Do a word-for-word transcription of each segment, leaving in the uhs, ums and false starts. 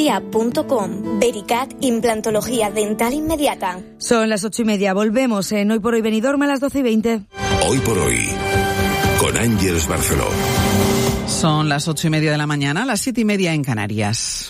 implantología punto com. Vericat, implantología dental inmediata. Son las ocho y media. Volvemos en Hoy por Hoy Benidorm a las doce y veinte. Hoy por Hoy, con Ángeles Barceló. Son las ocho y media de la mañana, las siete y media en Canarias.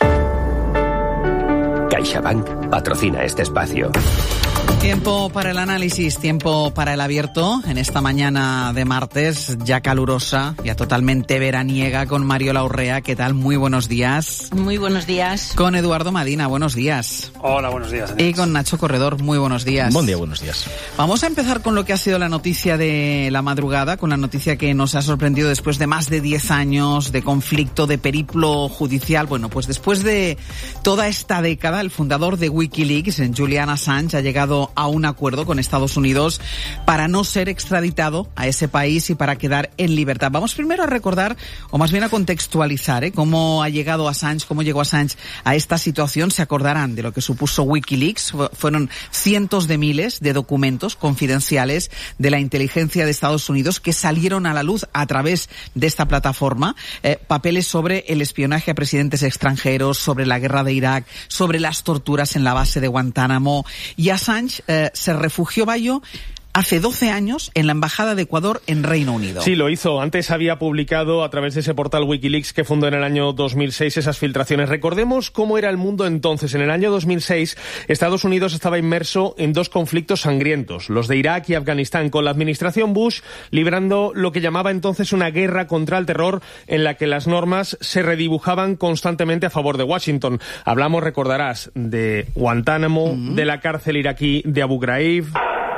CaixaBank patrocina este espacio. Tiempo para el análisis, tiempo para el abierto en esta mañana de martes, ya calurosa, ya totalmente veraniega, con Mariola Urrea. ¿Qué tal? Muy buenos días. Muy buenos días. Con Eduardo Madina, buenos días. Hola, buenos días. Y con Nacho Corredor, muy buenos días. Buen día, buenos días. Vamos a empezar con lo que ha sido la noticia de la madrugada, con la noticia que nos ha sorprendido después de más de diez años de conflicto, de periplo judicial. Bueno, pues después de toda esta década, el fundador de Wikileaks, Julian Assange, ha llegado a un acuerdo con Estados Unidos para no ser extraditado a ese país y para quedar en libertad. Vamos primero a recordar, o más bien a contextualizar, ¿eh? cómo ha llegado Assange, cómo llegó Assange a esta situación. Se acordarán de lo que supuso Wikileaks. Fueron cientos de miles de documentos confidenciales de la inteligencia de Estados Unidos que salieron a la luz a través de esta plataforma. Eh, papeles sobre el espionaje a presidentes extranjeros, sobre la guerra de Irak, sobre las torturas en la base de Guantánamo. Y Assange eh, se refugió, Bayo, hace doce años en la Embajada de Ecuador en Reino Unido. Sí, lo hizo. Antes había publicado a través de ese portal Wikileaks que fundó en el año dos mil seis esas filtraciones. Recordemos cómo era el mundo entonces. En el año dos mil seis, Estados Unidos estaba inmerso en dos conflictos sangrientos, los de Irak y Afganistán, con la administración Bush librando lo que llamaba entonces una guerra contra el terror, en la que las normas se redibujaban constantemente a favor de Washington. Hablamos, recordarás, de Guantánamo, uh-huh. de la cárcel iraquí de Abu Ghraib,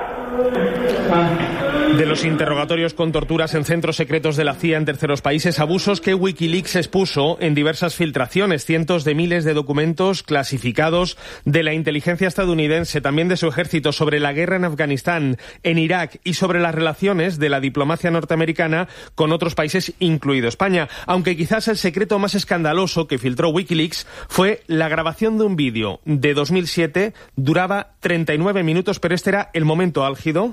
de los interrogatorios con torturas en centros secretos de la C I A en terceros países, abusos que Wikileaks expuso en diversas filtraciones, cientos de miles de documentos clasificados de la inteligencia estadounidense, también de su ejército, sobre la guerra en Afganistán, en Irak y sobre las relaciones de la diplomacia norteamericana con otros países, incluido España. Aunque quizás el secreto más escandaloso que filtró Wikileaks fue la grabación de un vídeo de dos mil siete, duraba treinta y nueve minutos, pero este era el momento álgido.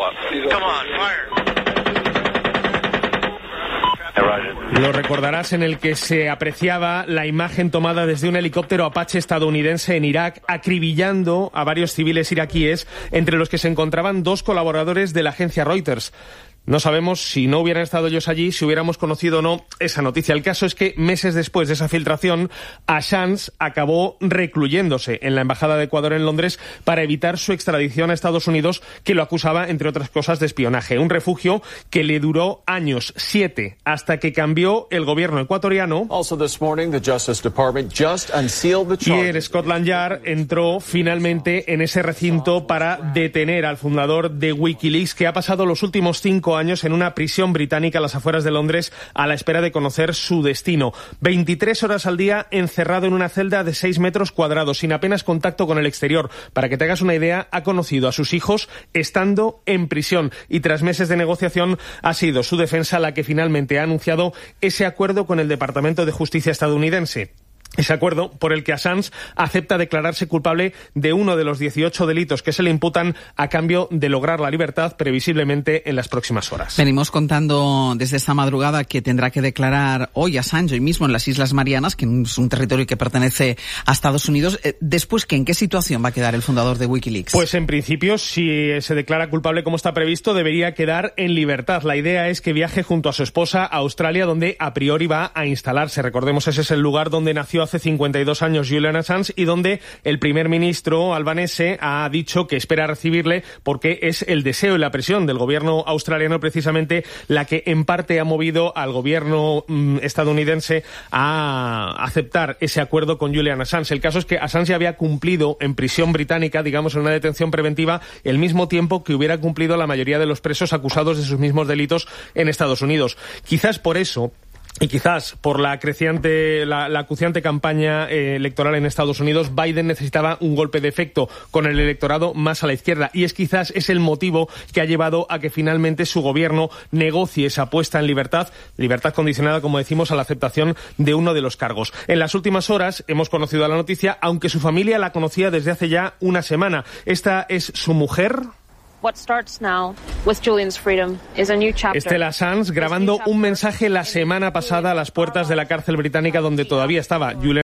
Lo recordarás, en el que se apreciaba la imagen tomada desde un helicóptero Apache estadounidense en Irak, acribillando a varios civiles iraquíes, entre los que se encontraban dos colaboradores de la agencia Reuters. No sabemos si no hubieran estado ellos allí, si hubiéramos conocido o no esa noticia. El caso es que meses después de esa filtración, Assange acabó recluyéndose en la Embajada de Ecuador en Londres para evitar su extradición a Estados Unidos, que lo acusaba, entre otras cosas, de espionaje. Un refugio que le duró años, siete, hasta que cambió el gobierno ecuatoriano. Also this morning, the Justice Department just unsealed the charges. Y el Scotland Yard entró finalmente en ese recinto para detener al fundador de Wikileaks, que ha pasado los últimos cinco años en una prisión británica a las afueras de Londres a la espera de conocer su destino. veintitrés horas al día encerrado en una celda de seis metros cuadrados, sin apenas contacto con el exterior. Para que te hagas una idea, ha conocido a sus hijos estando en prisión, y tras meses de negociación ha sido su defensa la que finalmente ha anunciado ese acuerdo con el Departamento de Justicia estadounidense. Ese acuerdo por el que Assange acepta declararse culpable de uno de los dieciocho delitos que se le imputan a cambio de lograr la libertad, previsiblemente en las próximas horas. Venimos contando desde esta madrugada que tendrá que declarar hoy Assange, hoy mismo en las Islas Marianas, que es un territorio que pertenece a Estados Unidos. Después, ¿qué? ¿En qué situación va a quedar el fundador de Wikileaks? Pues en principio, si se declara culpable como está previsto, debería quedar en libertad. La idea es que viaje junto a su esposa a Australia, donde a priori va a instalarse. Recordemos, ese es el lugar donde nació hace cincuenta y dos años Julian Assange, y donde el primer ministro albanese ha dicho que espera recibirle, porque es el deseo y la presión del gobierno australiano precisamente la que en parte ha movido al gobierno mmm, estadounidense a aceptar ese acuerdo con Julian Assange. El caso es que Assange había cumplido en prisión británica, digamos en una detención preventiva, el mismo tiempo que hubiera cumplido la mayoría de los presos acusados de sus mismos delitos en Estados Unidos. Quizás por eso, y quizás por la creciente, la, la acuciante campaña eh, electoral en Estados Unidos, Biden necesitaba un golpe de efecto con el electorado más a la izquierda, y es quizás es el motivo que ha llevado a que finalmente su gobierno negocie esa puesta en libertad, libertad condicionada, como decimos, a la aceptación de uno de los cargos. En las últimas horas hemos conocido la noticia, aunque su familia la conocía desde hace ya una semana. Esta es su mujer, Stella Assange, grabando un mensaje la semana pasada a las puertas de la cárcel británica donde todavía estaba Julian